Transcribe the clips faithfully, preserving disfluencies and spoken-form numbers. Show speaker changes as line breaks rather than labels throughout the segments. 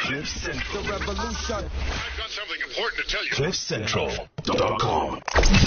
Cliff Central. The revolution.
I've got something important to tell you.
cliff central dot com.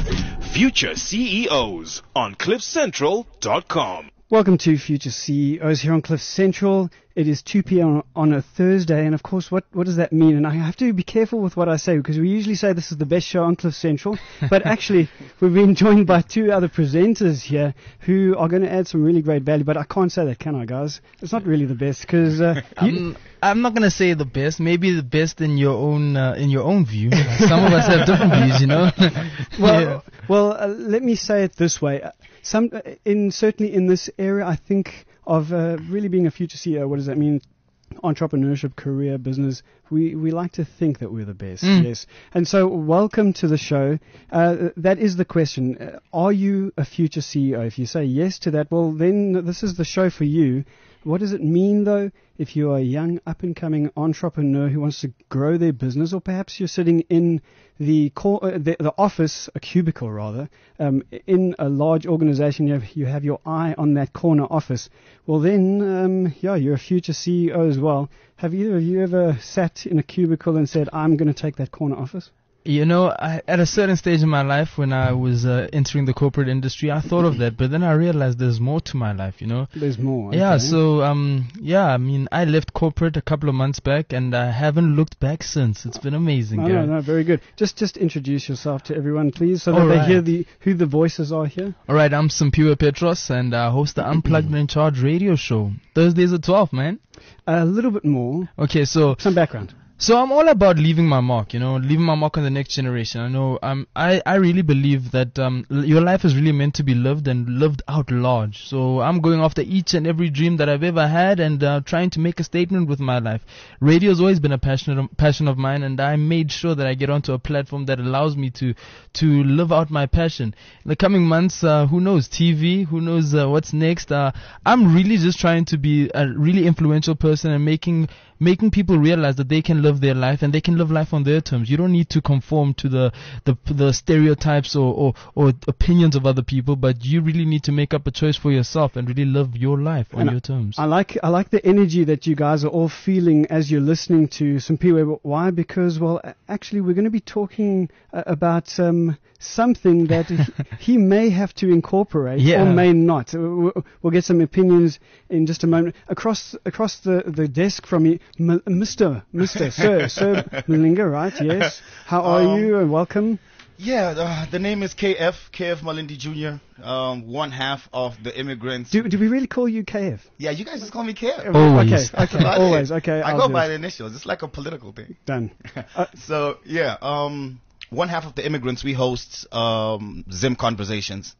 Future C E Os on cliff central dot com.
Welcome to Future C E Os here on Cliff Central. It is two p.m. on a Thursday, and of course, what, what does that mean? And I have to be careful with what I say, because we usually say this is the best show on Cliff Central, but actually, we've been joined by two other presenters here who are going to add some really great value, but I can't say that, can I, guys? It's not really the best, because... Uh,
I'm, I'm not going to say the best, maybe the best in your own uh, in your own view. Some of us have different views, you know?
well,
yeah.
well uh, let me say it this way. Uh, some, uh, in certainly in this area, I think... of uh, really being a future C E O. What does that mean? Entrepreneurship, career, business. We we like to think that we're the best, mm. yes. And so welcome to the show. Uh, that is the question. Uh, are you a future C E O? If you say yes to that, well, then this is the show for you. What does it mean, though, if you are a young, up-and-coming entrepreneur who wants to grow their business, or perhaps you're sitting in the core, uh, the, the office, a cubicle rather, um, in a large organization, you have, you have your eye on that corner office. Well, then, um, yeah, you're a future C E O as well. Have either of you ever sat in a cubicle and said, I'm going to take that corner office?
You know, I, at a certain stage in my life when I was uh, entering the corporate industry, I thought of that, but then I realized there's more to my life, you know.
There's more. Okay.
Yeah, so, um, yeah, I mean, I left corporate a couple of months back, and I haven't looked back since. It's been amazing.
No,
Gary.
no, no, very good. Just just introduce yourself to everyone, please, so that
All
they
right.
hear the who the voices are here.
All right, I'm Simpiwe Petros, and I host the Unplugged and In Charge radio show. Thursdays at twelve, man.
A little bit more.
Okay, so...
Some background.
So I'm all about leaving my mark, you know, leaving my mark on the next generation. I know, um, I, I really believe that um, l- your life is really meant to be lived and lived out large. So I'm going after each and every dream that I've ever had and uh, trying to make a statement with my life. Radio has always been a passion, passion of mine, and I made sure that I get onto a platform that allows me to to live out my passion. In the coming months, uh, who knows, T V, who knows uh, what's next. Uh, I'm really just trying to be a really influential person and making making people realize that they can live their life and they can live life on their terms. You don't need to conform to the the, the stereotypes or, or, or opinions of other people, but you really need to make up a choice for yourself and really live your life on
and
your terms.
I like I like the energy that you guys are all feeling as you're listening to Simpiwe. Why? Because, well, actually, we're going to be talking uh, about um, something that he, he may have to incorporate
yeah.
or may not. We'll, we'll get some opinions in just a moment. Across across the, the desk from me, M- Mister Mister Sir Sir Malinga, right? Yes. How are
Um,
you? And welcome.
Yeah, uh, the name is K F, K F Malindi Junior, um, one half of the immigrants.
Do do we really call you K F?
Yeah, you guys just call me K F.
Always.
Okay, okay, always. Okay,
I
I'll
go
do
by
it.
the initials. It's like a political thing.
Done. Uh,
So, yeah, um, one half of the immigrants, we host um, Zim Conversations.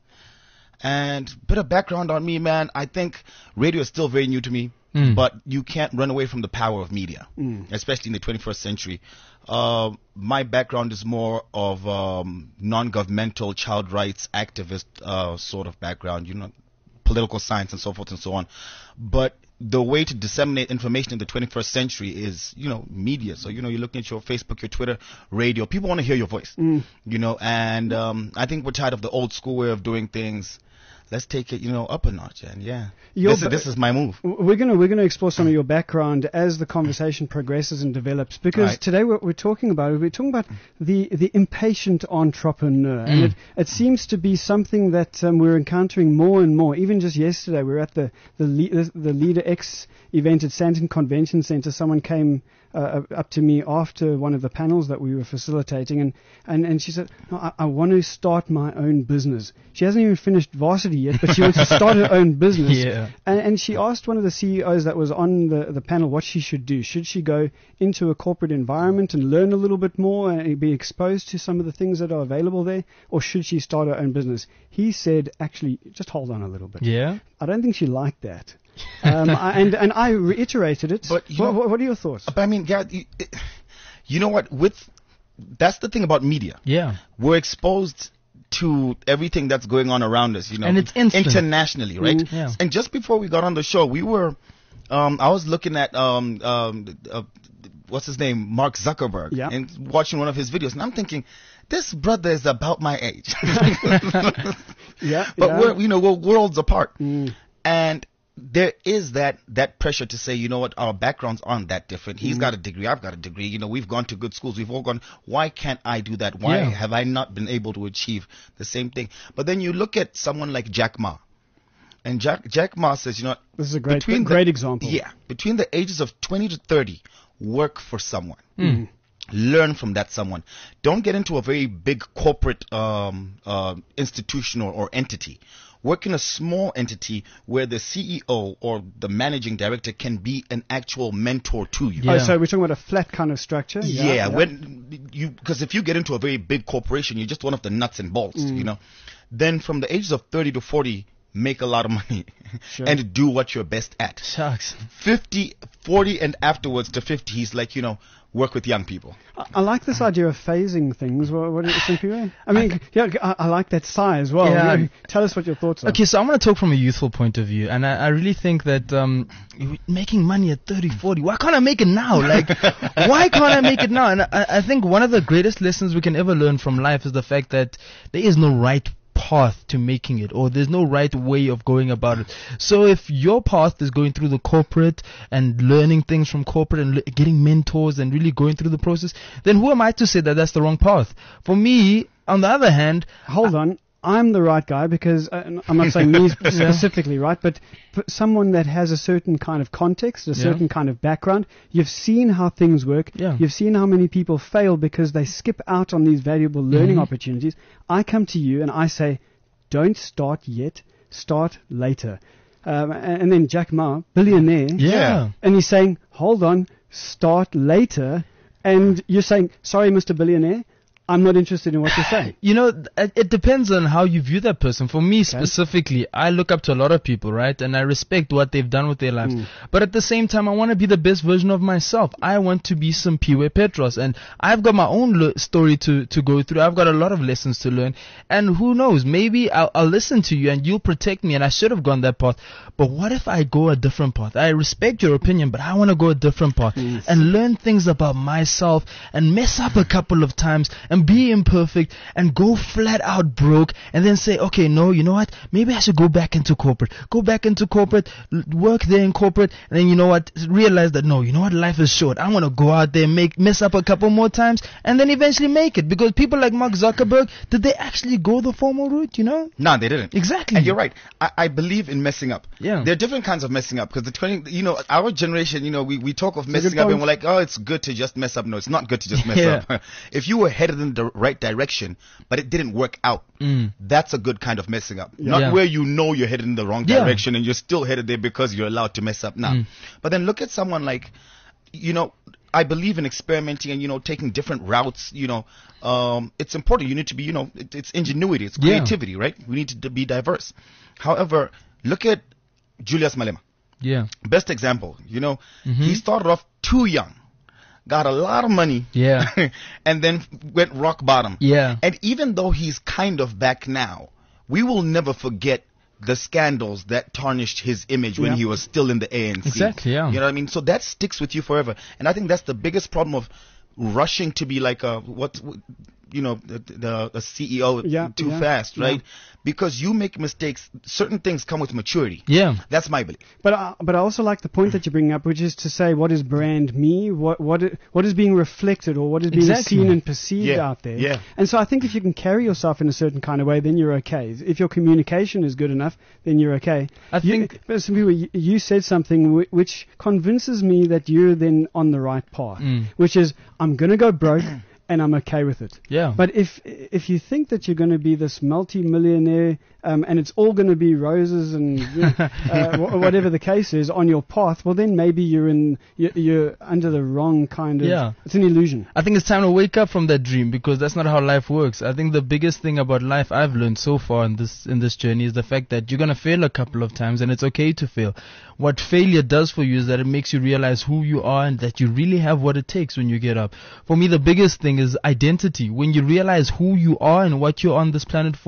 And bit of background on me, man. I think radio is still very new to me,
Mm.
but you can't run away from the power of media,
Mm.
especially in the twenty-first century. Uh, my background is more of um, non-governmental child rights activist uh, sort of background, you know, political science and so forth and so on. But the way to disseminate information in the twenty-first century is, you know, media. So, you know, you're looking at your Facebook, your Twitter, radio. People want to hear your voice,
Mm.
you know, and um, I think we're tired of the old school way of doing things. Let's take it, you know, up a notch. And yeah,
Your
this is,
ba-
this is my move.
We're gonna we're gonna explore some of your background as the conversation progresses and develops. Because
Right.
today what we're talking about we're talking about the the impatient entrepreneur, and
Mm.
it it seems to be something that um, we're encountering more and more. Even just yesterday, we were at the the Le- the Leader X event at Sandton Convention Center. Someone came uh, up to me after one of the panels that we were facilitating, and and, and she said, no, I, I want to start my own business. She hasn't even finished varsity yet, but she wants to start her own business.
Yeah.
And, and she asked one of the C E Os that was on the, the panel what she should do. Should she go into a corporate environment and learn a little bit more and be exposed to some of the things that are available there, or should she start her own business? He said, actually, just hold on a little bit.
Yeah.
I don't think she liked that. um, I, and and I reiterated it.
But, you
what,
know-
what, what are your thoughts?
But I mean, yeah, you, you know what? With that's the thing about media.
Yeah.
We're exposed to everything that's going on around us, you know,
And it's instant.
internationally, right?
Mm,
yeah.
And just before we got on the show, we were, um, I was looking at, um, um, uh, what's his name, Mark Zuckerberg,
Yeah.
and watching one of his videos, and I'm thinking, this brother is about my age.
Yeah,
But
yeah.
we're, you know, we're worlds apart.
Mm.
And there is that that pressure to say, you know what, our backgrounds aren't that different. He's got a degree, I've got a degree. You know, we've gone to good schools, we've all gone. Why can't I do that? Why
Yeah.
have I not been able to achieve the same thing? But then you look at someone like Jack Ma, and Jack Jack Ma says, you know,
This is a great,
between
great
the,
example.
Yeah, between the ages of twenty to thirty, work for someone.
Hmm.
Learn from that someone. Don't get into a very big corporate um, uh, institution or, or entity. Work in a small entity where the C E O or the managing director can be an actual mentor to you.
Oh,
Yeah.
so we're talking about a flat kind of structure?
Yeah, when you because if you get into a very big corporation, you're just one of the nuts and bolts,
Mm.
you know. Then from the ages of thirty to forty, make a lot of money
Sure.
and do what you're best at.
Shucks.
fifty, forty, and afterwards to fifty, he's like, you know, work with young people.
I, I like this idea of phasing things. What, what do you think, P-Ray? I mean, yeah, I, I like that sigh as well.
Yeah.
Yeah. Tell us what your thoughts are.
Okay, so I'm going to talk from a youthful point of view, and I, I really think that um, making money at thirty, forty, why can't I make it now? Like, why can't I make it now? And I, I think one of the greatest lessons we can ever learn from life is the fact that there is no right path to making it, or there's no right way of going about it. So if your path is going through the corporate and learning things from corporate and le- getting mentors and really going through the process, then who am I to say that that's the wrong path? For me, on the other hand,
Hold on. I'm the right guy because uh, n- I'm not saying me specifically, right? But p- someone that has a certain kind of context, a
Yeah.
certain kind of background. You've seen how things work.
Yeah.
You've seen how many people fail because they skip out on these valuable learning
Mhm.
opportunities. I come to you and I say, don't start yet. Start later. Um, and, and then Jack Ma, billionaire.
yeah.
And he's saying, hold on, start later. And you're saying, sorry, Mister Billionaire, I'm not interested in what you're saying.
You know, th- it, it depends on how you view that person. For me specifically, I look up to a lot of people, right? And I respect what they've done with their lives.
Mm.
But at the same time, I want to be the best version of myself. I want to be some Piwe Petros. And I've got my own lo- story to, to go through. I've got a lot of lessons to learn. And who knows, maybe I'll, I'll listen to you and you'll protect me. And I should have gone that path. But what if I go a different path? I respect your opinion, but I want to go a different path
Yes.
and learn things about myself and mess up a couple of times and be imperfect and go flat out broke and then say, okay, no, you know what? Maybe I should go back into corporate. Go back into corporate, l- work there in corporate, and then you know what? Realize that no, you know what? Life is short. I want to go out there, make mess up a couple more times, and then eventually make it. Because people like Mark Zuckerberg, did they actually go the formal route? You know?
No, they didn't.
Exactly.
And you're right. I, I believe in messing up.
Yeah.
There are different kinds of messing up because the twenty, you know, our generation, you know, we, we talk of
a
messing
good
up and
point.
we're like, oh, it's good to just mess up. No, it's not good to just mess
Yeah.
up. If you were headed in the right direction, but it didn't work out,
Mm.
that's a good kind of messing up. Not
Yeah.
where you know you're headed in the wrong
Yeah.
direction and you're still headed there because you're allowed to mess up now.
Mm.
But then look at someone like, you know, I believe in experimenting and, you know, taking different routes, you know, um, it's important. You need to be, you know, it, it's ingenuity, it's
Yeah.
creativity, right? We need to d- be diverse. However, look at Julius Malema.
Yeah.
Best example, you know,
Mhm.
he started off too young, got a lot of money,
Yeah.
and then went rock bottom.
Yeah.
And even though he's kind of back now, we will never forget the scandals that tarnished his image when
Yeah.
he was still in the A N C.
Exactly, yeah.
You know what I mean? So that sticks with you forever. And I think that's the biggest problem of rushing to be like a, what, you know, the, the, the C E O
Yeah,
too
yeah,
fast, right?
yeah.
Because you make mistakes. Certain things come with maturity.
Yeah.
That's my belief.
But I, but I also like the point that you're bringing up, which is to say, what is brand me? What what i- what is being reflected or what is being
Exactly.
seen and perceived
Yeah,
out there?
yeah.
And so I think if you can carry yourself in a certain kind of way, then you're okay. If your communication is good enough, then you're okay.
I
You-
think-
but some people, you, you said something w- which convinces me that you're then on the right path,
Mm.
which is I'm going to go broke. And I'm okay with it.
Yeah.
But if if you think that you're going to be this multi-millionaire um, and it's all going to be roses and you know, uh, wh- whatever the case is on your path, well then maybe you're in you're, you're under the wrong kind of.
Yeah.
It's an illusion.
I think it's time to wake up from that dream because that's not how life works. I think the biggest thing about life I've learned so far in this in this journey is the fact that you're gonna fail a couple of times and it's okay to fail. What failure does for you is that it makes you realize who you are and that you really have what it takes when you get up. For me, the biggest thing is identity. When you realize who you are and what you're on this planet for,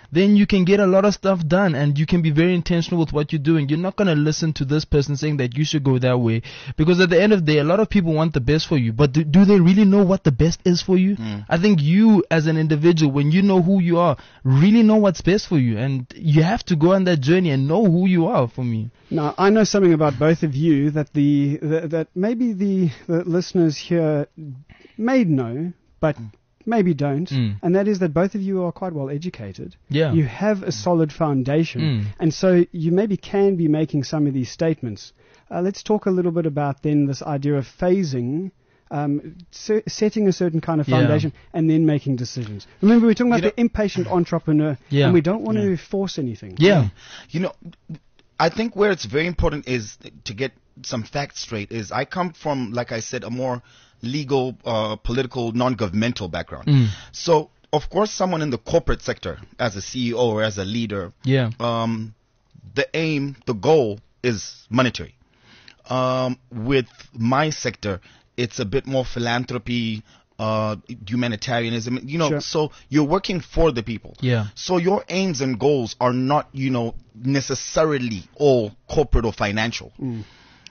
then you can get a lot of stuff done, and you can be very intentional with what you're doing. You're not going to listen to this person saying that you should go that way, because at the end of the day, a lot of people want the best for you, but do, do they really know what the best is for you?
Mm.
I think you as an individual, when you know who you are, really know what's best for you, and you have to go on that journey and know who you are. For me,
now I know something about both of you that the, the that maybe the, the listeners here may know, but maybe don't,
Mm.
and that is that both of you are quite well educated.
Yeah.
You have a solid foundation,
Mm.
and so you maybe can be making some of these statements. Uh, let's talk a little bit about then this idea of phasing, um, se- setting a certain kind of
Yeah.
foundation, and then making decisions. Remember, we're talking about
You know-
the impatient entrepreneur,
Yeah.
and we don't want
Yeah.
to force anything.
yeah,
You know, I think where it's very important is to get some facts straight. Is I come from, like I said, a more legal, uh, political, non-governmental background.
Mm.
So, of course, someone in the corporate sector, as a C E O or as a leader,
yeah,
um, the aim, the goal is monetary. Um, with my sector, it's a bit more philanthropy, uh, humanitarianism. You know,
Sure.
so you're working for the people.
yeah,
So your aims and goals are not, you know, necessarily all corporate or financial.
Mm.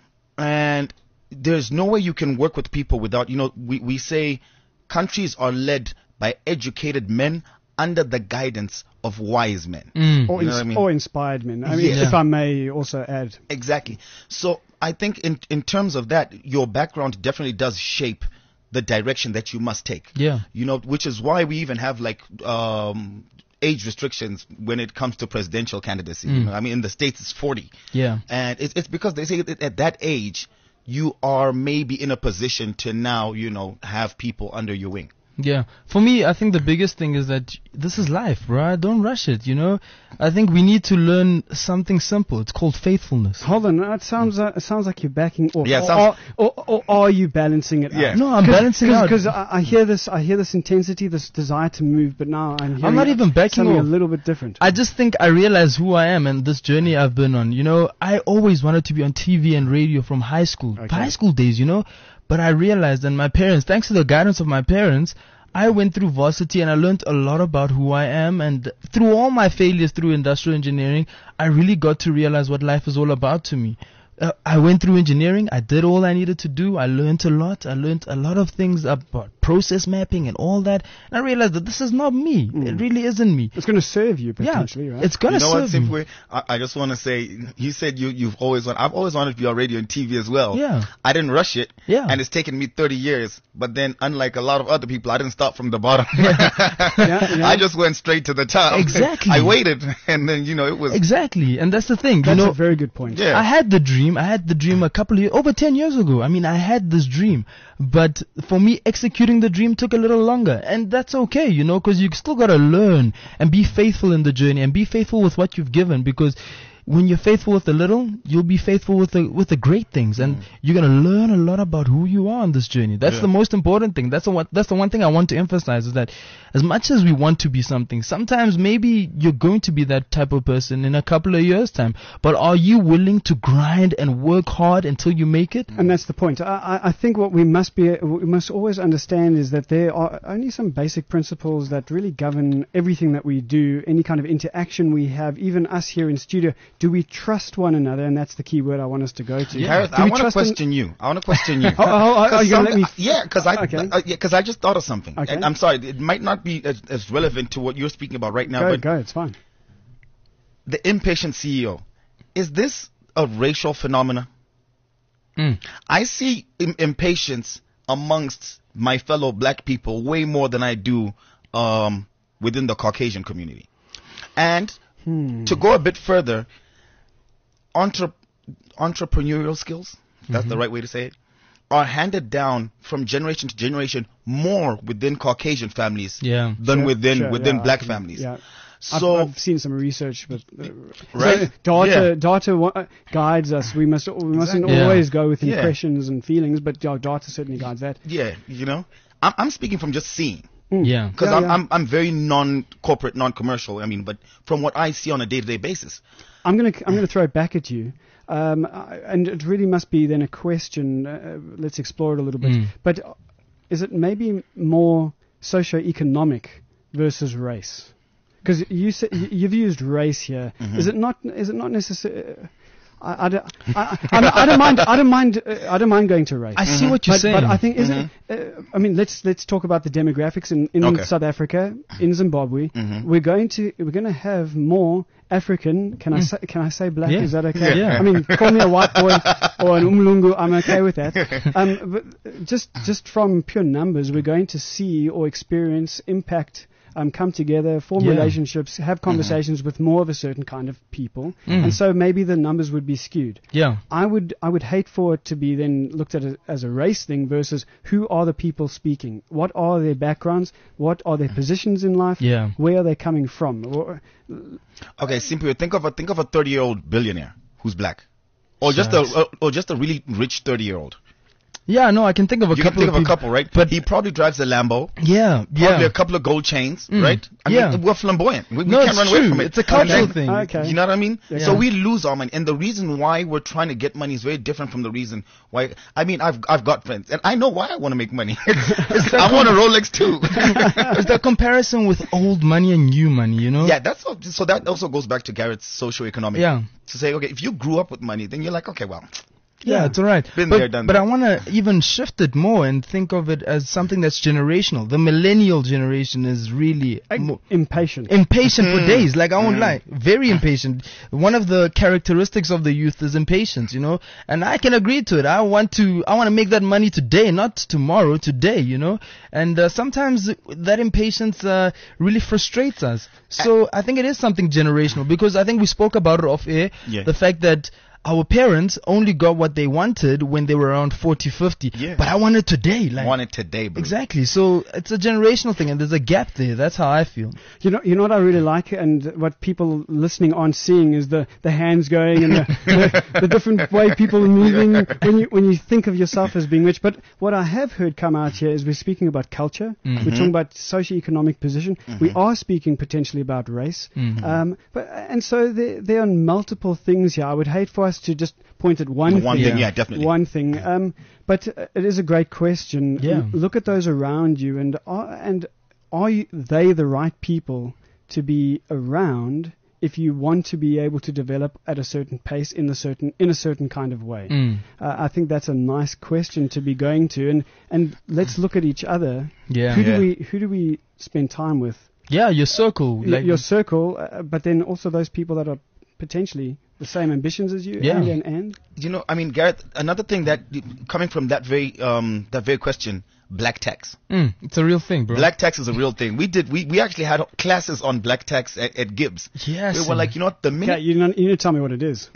And there's no way you can work with people without, you know, we, we say countries are led by educated men under the guidance of wise men.
Mm.
Or,
You know
ins-
what I mean?
or inspired men. I mean,
Yeah.
if I may also add.
Exactly. So I think in, in terms of that, your background definitely does shape the direction that you must take.
yeah,
You know, which is why we even have like um, age restrictions when it comes to presidential candidacy. You
Mm.
know, I mean, in the States it's forty.
yeah,
And it's, it's because they say that at that age, you are maybe in a position to now, you know, have people under your wing.
yeah. For me, I think the biggest thing is that this is life, bro. Don't rush it. You know, I think we need to learn something simple. It's called faithfulness.
Hold on, it sounds uh, it sounds like you're backing off.
Yeah, it
or,
sounds-
or, or, or are you balancing it
Yeah.
out?
No, I'm balancing out.
Because I, I hear this, I hear this intensity, this desire to move, but now I'm hearing
not even backing
something
off.
a little bit different.
I just think I realize who I am and this journey I've been on. You know, I always wanted to be on T V and radio from high school,
Okay.
high school days, you know. But I realized, and my parents, thanks to the guidance of my parents, I went through varsity and I learned a lot about who I am. And through all my failures through industrial engineering, I really got to realize what life is all about to me. Uh, I went through engineering. I did all I needed to do. I learned a lot. I learned a lot of things about process mapping and all that. And I realized that this is not me. It really isn't me.
It's going to serve you
Yeah,
potentially, right?
it's gonna
You know what,
serve me.
Simply, I, I just want to say, you said you, you've always wanted, I've always wanted to be on radio and T V as well.
Yeah.
I didn't rush it.
Yeah.
And it's taken me thirty years. But then, unlike a lot of other people, I didn't start from the bottom.
Yeah, yeah.
I just went straight to the top.
Exactly.
I waited. And then, you know, it was.
Exactly, and that's the thing.
That's
you know,
a very good point.
Yeah.
I had the dream. I had the dream a couple of years, over ten years ago. I mean, I had this dream, but for me, executing the dream took a little longer, and that's okay, you know, because you still gotta learn and be faithful in the journey and be faithful with what you've given, because when you're faithful with the little, you'll be faithful with the with the great things, and
Mm.
you're gonna learn a lot about who you are on this journey. That's
Yeah.
the most important thing. That's the one. That's the one thing I want to emphasize, is that as much as we want to be something, sometimes maybe you're going to be that type of person in a couple of years' time. But are you willing to grind and work hard until you make it?
And that's the point. I, I I think what we must be, we must always understand is that there are only some basic principles that really govern everything that we do, any kind of interaction we have, even us here in studio. Do we trust one another? And that's the key word I want us to go to.
Harris,
Do
I
we
want to
trust one-
question you. I want to question you.
Oh, oh, oh, are you gonna let me?
Some- yeah, because I,
Okay.
uh, yeah, 'cause I just thought of something.
Okay.
And I'm sorry, it might not be as, as relevant to what you're speaking about right now,
Go,
but
go. It's fine.
the impatient C E O, is this a racial phenomena?
Mm.
I see Im- impatience amongst my fellow black people way more than I do um, within the Caucasian community. And
Hmm.
to go a bit further, entre- entrepreneurial skills, that's the right way to say it, are handed down from generation to generation more within Caucasian families
Yeah.
than
Sure,
within
sure,
within
yeah, I
black
can-
families.
Yeah. I've,
So
I've seen some research, but uh,
Right?
so data
Yeah.
data wa- uh, guides us. We must we mustn't
Exactly.
Yeah.
always go with
Yeah.
impressions and feelings, but yeah, data certainly guides that.
yeah, you know, I'm, I'm speaking from just seeing.
Yeah.
Because
Yeah,
I'm,
yeah.
I'm I'm very non-corporate, non-commercial. I mean, but from what I see on a day-to-day basis,
I'm gonna I'm gonna throw it back at you, um, I- and it really must be then a question. Uh, let's explore it a little bit.
Mm.
But is it maybe more socio-economic versus race? because you say, y- you've used race here.
Mm-hmm.
Is it not? Is it not necessary? I, I, don't, I, I, don't- I don't mind. I don't mind. Uh, I don't mind going to race.
I see what you're
but,
saying.
but I think is it? Uh, I mean, let's let's talk about the demographics in, in
Okay.
South Africa, in Zimbabwe. We're going to we're going to have more African. Can I say can I say black?
Yeah.
Is that okay?
Yeah.
I mean, call me a white boy or an umlungu. I'm okay with that. Um, but just just from pure numbers, we're going to see or experience impact. Um, come together, form
Yeah.
relationships, have conversations with more of a certain kind of people,
Mm.
and so maybe the numbers would be skewed.
Yeah.
I would I would hate for it to be then looked at a, as a race thing versus who are the people speaking, what are their backgrounds, what are their positions in life,
Yeah.
where are they coming from. Or,
Okay, simply think of a think of a thirty year old billionaire who's black, or just a
Shucks.
uh, or just a really rich thirty year old.
Yeah, no, I can think of a
You can
couple
think
of
of a
people.
couple, right?
but-
he probably drives a Lambo.
Yeah,
Probably
yeah.
a couple of gold chains,
Mm,
right? I
yeah.
mean, we're flamboyant. We, we
No,
can't
it's
run away
true.
from it.
It's a cultural
Okay?
thing.
Okay.
You know what I mean?
Yeah.
So we lose our money, and the reason why we're trying to get money is very different from the reason why. I mean, I've I've got friends, and I know why I want to make money. I want a Rolex too.
It's the comparison with old money and new money, you know?
Yeah, that's all, so. That also goes back to Garrett's socio-economic.
Yeah.
To say, okay, if you grew up with money, then you're like, okay, well,
Yeah, it's all right.
Been
but,
there, done
but
that.
I want to even shift it more and think of it as something that's generational. The millennial generation is really mo-
impatient.
impatient for days. Like, I won't lie. Very impatient. One of the characteristics of the youth is impatience, you know? And I can agree to it. I want to, I want to make that money today, not tomorrow, today, you know? And uh, sometimes that impatience uh, really frustrates us. So I think it is something generational because I think we spoke about it off air.
Yeah.
The fact that our parents only got what they wanted when they were around forty, fifty.
Yeah.
But I want it today. Like,
want it today, bro.
Exactly. So it's a generational thing, and there's a gap there. That's how I feel.
You know, you know what I really like, and what people listening aren't seeing is the, the hands going and the, the, the different way people are moving when you when you think of yourself as being rich. But what I have heard come out here is we're speaking about culture,
Mm-hmm.
we're talking about socioeconomic position, we are speaking potentially about race,
Mhm.
um, but and so there there are multiple things here. I would hate for us to just point at one
One
thing,
thing,
Yeah.
yeah, definitely.
one thing. Um, but uh, it is a great question.
Yeah.
L- look at those around you, and are, and are you, they the right people to be around if you want to be able to develop at a certain pace in a certain in a certain kind of way?
Mm.
Uh, I think that's a nice question to be going to, and and let's look at each other.
Yeah.
Who
Yeah.
do we who do we spend time with?
Yeah, your circle.
Y-
Like,
Your circle, uh, but then also those people that are potentially the same ambitions as you.
Yeah.
And, and, and
You know, I mean, Garrett, another thing that coming from that very um that very question, black tax.
mm, it's a real thing, bro.
Black tax is a real thing. We did we, we actually had classes on black tax at, at Gibbs.
Yes.
We were like, you know what, the minute
okay, you know, you need to tell me what it is.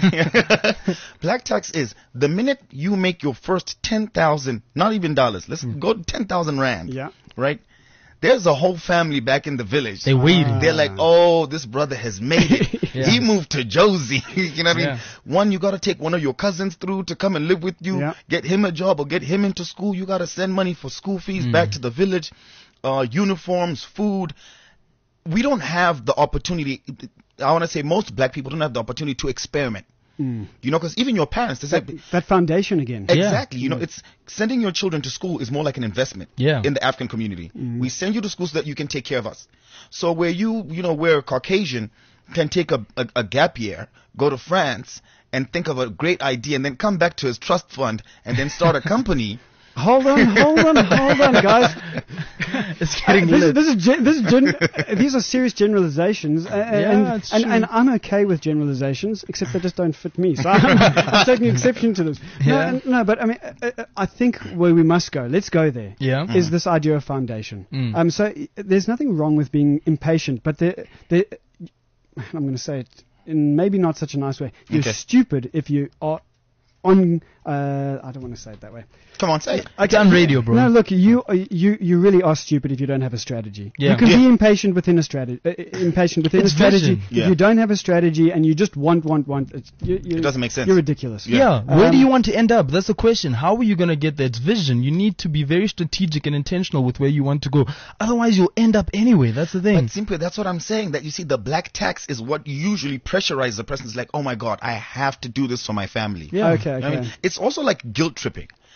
black tax is the minute you make your first ten thousand, not even dollars. Let's go to ten thousand rand.
Yeah.
Right. There's a whole family back in the village.
They waiting.
They're like, oh, this brother has made it.
Yeah.
He moved to Josie. You know what I
Yeah.
mean? One, you got to take one of your cousins through to come and live with you,
Yeah.
get him a job or get him into school. You got to send money for school fees
Mm.
back to the village, uh, uniforms, food. We don't have the opportunity. I want to say most black people don't have the opportunity to experiment.
Mm.
You know, because even your parents, they say,
That, that foundation again.
Yeah.
exactly. You know, it's sending your children to school is more like an investment
Yeah.
in the African community. We send you to school so that you can take care of us. So where you, you know, where Caucasian can take a, a, a gap year, go to France and think of a great idea and then come back to his trust fund and then start a company.
Hold on, hold on, hold on, guys.
It's getting
this,
lit.
this is gen- this is gen- uh, these are serious generalizations, uh, and,
it's
and
true.
and I'm okay with generalizations, except they just don't fit me. So I'm, I'm taking exception to this. No,
Yeah.
and- no, but I mean, uh, uh, I think where we must go, let's go there.
Yeah.
Is this idea of foundation?
Mm.
Um, so uh, there's nothing wrong with being impatient, but there, there, I'm going to say it in maybe not such a nice way. You're
Okay.
stupid if you are on. Uh, I don't want to say it that way.
Come on, say it.
It's on radio, bro.
No, look, you you you really are stupid if you don't have a strategy.
Yeah.
You can
Yeah.
be impatient within a strategy. Uh, impatient within
It's
a strategy.
vision.
If
Yeah.
you don't have a strategy and you just want, want, want, it's, you, you,
It doesn't make sense.
You're ridiculous.
Yeah, where do
Um,
you want to end up? That's the question. How are you going to get that vision? You need to be very strategic and intentional with where you want to go. Otherwise, you'll end up anyway. That's the thing.
But simply, that's what I'm saying. That you see, the black tax is what usually pressurizes the person. It's like, oh my God, I have to do this for my family.
Yeah. Okay.
You know
Okay.
what I mean? It's also like guilt tripping.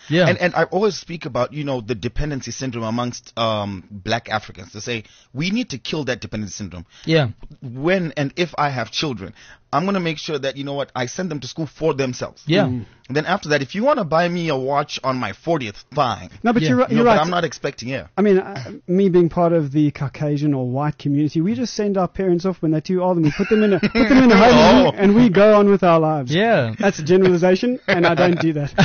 Yeah.
And and I always speak about, you know, the dependency syndrome amongst um, black Africans, to say we need to kill that dependency syndrome.
Yeah.
When and if I have children, I'm going to make sure that, you know what, I send them to school for themselves.
Yeah.
And then after that, if you want to buy me a watch on my fortieth, fine.
No, but
Yeah.
you're, right-
No,
you're
but
right.
I'm not expecting, yeah.
I mean, uh, me being part of the Caucasian or white community, we just send our parents off when they're too old and we put them in a put them in a home
Oh.
and, we, and we go on with our lives.
Yeah.
That's a generalization, and I don't do that.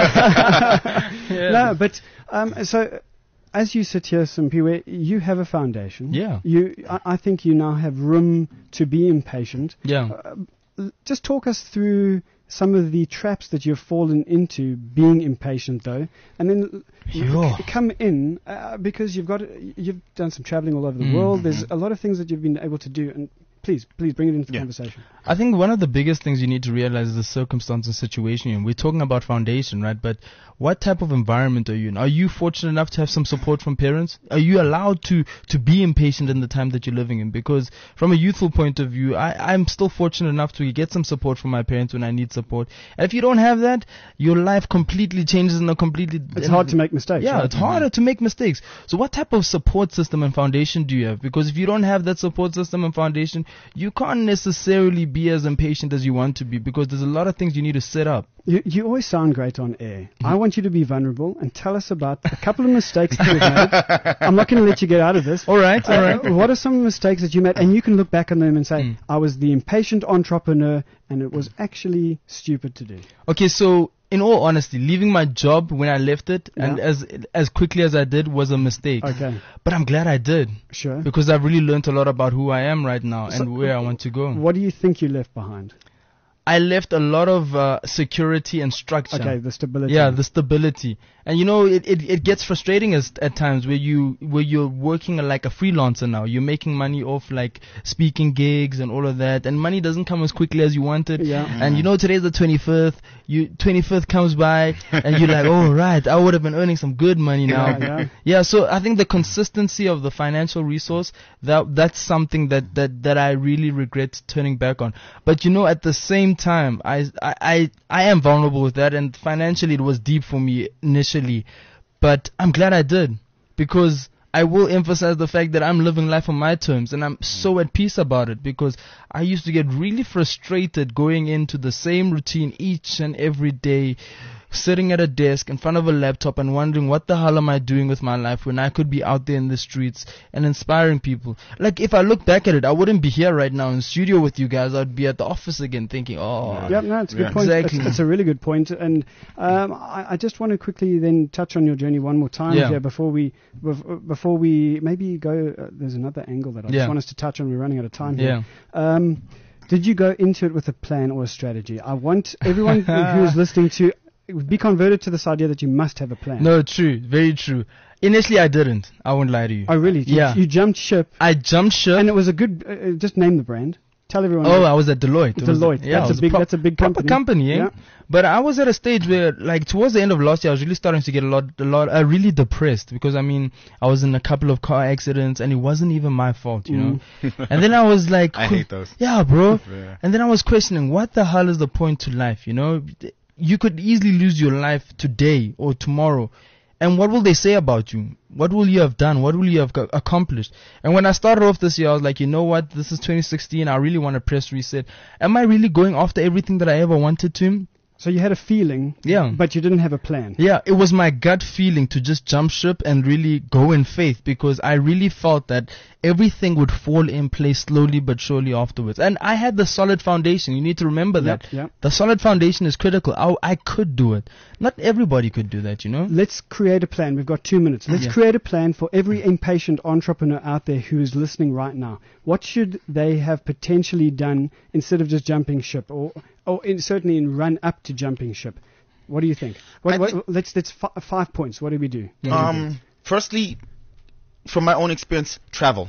Yeah.
No, but um, so as you sit here, Simpiwe, you have a foundation.
Yeah.
You, I, I think you now have room to be impatient.
Yeah.
L- Just talk us through some of the traps that you've fallen into being impatient, though, and then
Yeah.
c- come in uh, because you've got you've done some traveling all over the
Mm.
world. There's a lot of things that you've been able to do, and please, please bring it into the
Yeah.
conversation.
I think one of the biggest things you need to realize is the circumstance and situation you're in. We're talking about foundation, right? But what type of environment are you in? Are you fortunate enough to have some support from parents? Are you allowed to, to be impatient in the time that you're living in? Because from a youthful point of view, I, I'm still fortunate enough to get some support from my parents when I need support. And if you don't have that, your life completely changes in a completely...
It's hard to make mistakes.
Yeah,
right?
it's harder to make mistakes. So what type of support system and foundation do you have? Because if you don't have that support system and foundation, you can't necessarily be as impatient as you want to be, because there's a lot of things you need to set up.
You, you always sound great on air. I want you to be vulnerable and tell us about a couple of mistakes that you've made. I'm not going to let you get out of this.
All right, all right.
Uh, what are some mistakes that you made? And you can look back on them and say,
Mm.
I was the impatient entrepreneur and it was actually stupid to do.
Okay, so in all honesty, leaving my job when I left it and
Yeah.
as as quickly as I did was a mistake.
Okay,
But I'm glad I did,
sure.
because I've really learned a lot about who I am right now
So-
and where I want to go.
What do you think you left behind?
I left a lot of uh, security and structure.
Okay, the stability.
Yeah, the stability. And you know, it, it, it gets frustrating as, at times where you where you're working like a freelancer now. You're making money off like speaking gigs and all of that, and money doesn't come as quickly as you wanted.
Yeah.
And you know, today's the twenty-fifth. You twenty-fifth comes by, and you're like, oh right, I would have been earning some good money now.
Yeah, yeah.
Yeah, so I think the consistency of the financial resource, that that's something that, that, that I really regret turning back on. But you know, at the same time, I, I, I, I am vulnerable with that, and financially it was deep for me initially. But I'm glad I did, because I will emphasize the fact that I'm living life on my terms, and I'm so at peace about it, because I used to get really frustrated going into the same routine each and every day, sitting at a desk in front of a laptop and wondering what the hell am I doing with my life when I could be out there in the streets and inspiring people. Like, if I look back at it, I wouldn't be here right now in the studio with you guys. I'd be at the office again thinking, oh,
Yep, no, it's a good
Yeah.
point.
Exactly.
It's, it's a really good point. And um, I, I just want to quickly then touch on your journey one more time
Yeah.
here before we bef- before we maybe go. Uh, there's another angle that I
Yeah.
just want us to touch on. We're running out of time
yeah.
here. Um, did you go into it with a plan or a strategy? I want everyone who is listening to be converted to this idea that you must have a plan.
No, true, very true. Initially, I didn't. I won't lie to you.
Oh, really? You,
Yeah.
You jumped ship,
I jumped ship.
and it was a good. Uh, uh, just name the brand. Tell everyone.
Oh,
that.
I was at Deloitte. It was-
Deloitte.
yeah,
That's
it
a
was
big-
pro-
that's a big
proper
company.
company, eh?
Yeah.
But I was at a stage where, like, towards the end of last year, I was really starting to get a lot, a lot, uh, really depressed, because I mean, I was in a couple of car accidents, and it wasn't even my fault, you know. And then I was like,
I hate those.
yeah, bro.
Yeah.
And then I was questioning, what the hell is the point to life, you know? You could easily lose your life today or tomorrow. And what will they say about you? What will you have done? What will you have co- accomplished? And when I started off this year, I was like, you know what? This is twenty sixteen. I really want to press reset. Am I really going after everything that I ever wanted to?
So you had a feeling,
Yeah.
but you didn't have a plan.
Yeah, it was my gut feeling to just jump ship and really go in faith, because I really felt that everything would fall in place slowly but surely afterwards. And I had the solid foundation. You need to remember
Yep,
that.
yep.
The solid foundation is critical. I, I could do it. Not everybody could do that, you know?
Let's create a plan. We've got two minutes. Let's
Yeah.
create a plan for every impatient entrepreneur out there who is listening right now. What should they have potentially done instead of just jumping ship, or, or in, certainly in run up to jumping ship? What do you think? What,
I
what,
think-
let's let's fi- five points. What do we do?
Um, firstly, from my own experience, travel,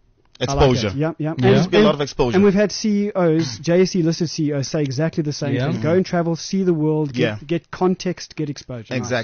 I like
exposure.
it. Yeah, yeah.
Yeah.
There's been a lot of exposure.
And we've had C E Os, J S E listed C E Os, say exactly the same
Yeah.
thing. Go and travel, see the world, get,
Yeah.
get context, get exposure. Nice.
Exactly.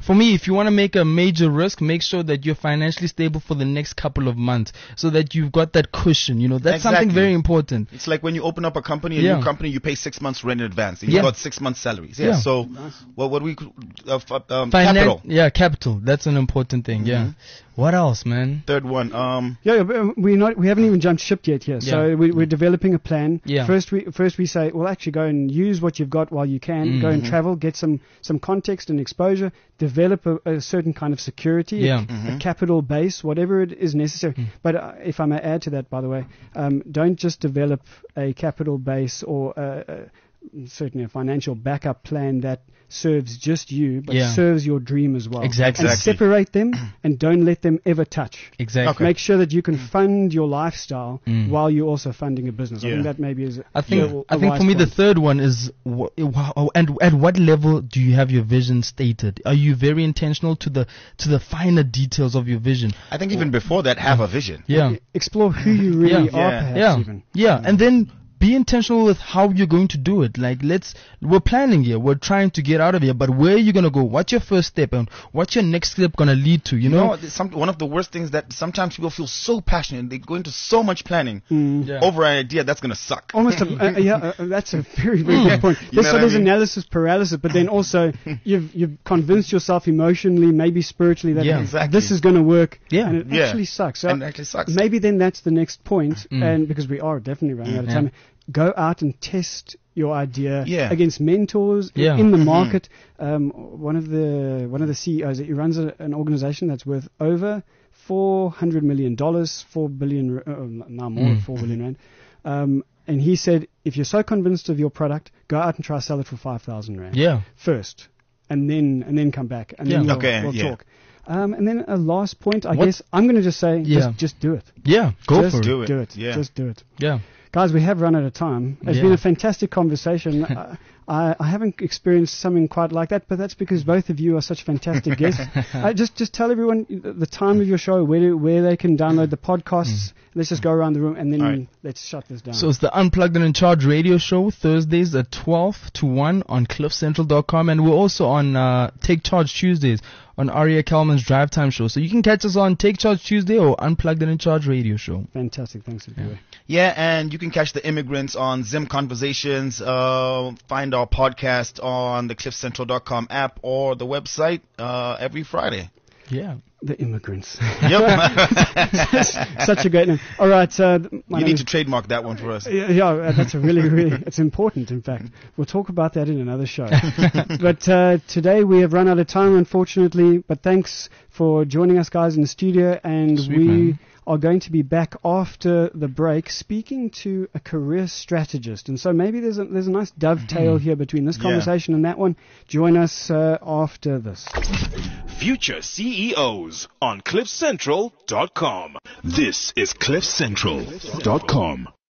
for me, if you want to make a major risk, make sure that you're financially stable for the next couple of months, so that you've got that cushion. You know, that's
Exactly.
something very important.
It's like when you open up a company, a
Yeah.
new company, you pay six months rent in advance, and
Yeah.
you got six months salaries. Yeah.
Yeah.
So, well, what we could- uh, f- um,
Finan-
capital.
Yeah, capital. That's an important thing. Yeah. What else, man?
Third one. Um,
Yeah, but we're not. We haven't even jumped ship yet here. So
Yeah.
we, we're developing a plan.
Yeah.
First, we first we say, well, actually, go and use what you've got while you can. Go and
Mm-hmm.
travel, get some some context and exposure. Develop a, a certain kind of security,
Yeah.
a, a capital base, whatever it is necessary. But uh, if I may add to that, by the way, um, don't just develop a capital base or uh, uh, certainly a financial backup plan that serves just you, but
Yeah.
serves your dream as well.
Exactly.
And
Exactly.
separate them and don't let them ever touch.
Exactly.
Okay.
Make sure that you can fund your lifestyle
Mm.
while you're also funding a business. I
Yeah.
think that maybe is.
I think
a- a
I think
wise
for me the
point.
third one is wh- wh- and at what level do you have your vision stated? Are you very intentional to the to the finer details of your vision?
I think even before that, have a vision.
Yeah.
explore who you really
Yeah.
are,
Yeah.
perhaps
Yeah.
even.
Yeah, and then be intentional with how you're going to do it. Like, let's, we're planning here, we're trying to get out of here, but where are you going to go? What's your first step, and what's your next step going to lead to? You
You
know?
know, there's some, one of the worst things that sometimes people feel so passionate, they go into so much planning
Yeah.
over an idea that's going to suck.
Almost, a, uh, yeah, uh, that's a very, very good point.
You know
There's, so
what I
there's
mean?
analysis paralysis, but then also you've you've convinced yourself emotionally, maybe spiritually, that
Yeah.
Exactly.
this is going to work,
Yeah.
and it
Yeah.
actually sucks. So
And it actually sucks.
maybe then that's the next point, and because we are definitely running out of
Yeah.
time, go out and test your idea
Yeah.
against mentors i-
Yeah.
in the market. Um, one of the one of the C E Os, he runs a, an organization that's worth over four hundred million dollars, four billion, uh, now more than four billion rand. Um, and he said, if you're so convinced of your product, go out and try to sell it for five thousand rand
Yeah.
first, and then and then come back, and
Yeah.
then we'll,
Okay,
we'll
yeah.
talk. Um, and then a last point, I
What-
guess I'm going to just say,
Yeah.
just just do it.
Yeah. Go
just
for
do
it.
it.
Do it.
Yeah.
Just do it.
Yeah.
Guys, we have run out of time. It's
Yeah.
been a fantastic conversation. I, I, I haven't experienced something quite like that, but that's because both of you are such fantastic guests. uh, just just tell everyone the the time of your show, where do, where they can download the podcasts. Let's just go around the room and then
All right.
let's shut this down.
So it's the Unplugged and In Charge radio show, Thursdays at twelve to one on cliff central dot com, and we're also on uh, Take Charge Tuesdays on Aria Kalman's Drive Time show. So you can catch us on Take Charge Tuesday or Unplugged and In Charge radio show.
Fantastic. Thanks, Abiwe.
Yeah, and you can catch the immigrants on Zim Conversations. Uh, find our podcast on the cliff central dot com app or the website uh, every Friday.
Yeah.
The immigrants.
Yep.
Such a great name. All right. Uh, my
You
name
need
is-
to trademark that one for us.
Yeah, yeah, uh, that's a really, really, it's important, in fact. We'll talk about that in another show. But uh, today we have run out of time, unfortunately. But thanks for joining us, guys, in the studio. And
Sweet,
we
man.
are going to be back after the break speaking to a career strategist. And so maybe there's a, there's a nice dovetail here between this
Yeah.
conversation and that one. Join us uh, after this.
Future C E Os on cliff central dot com. This is cliff central dot com.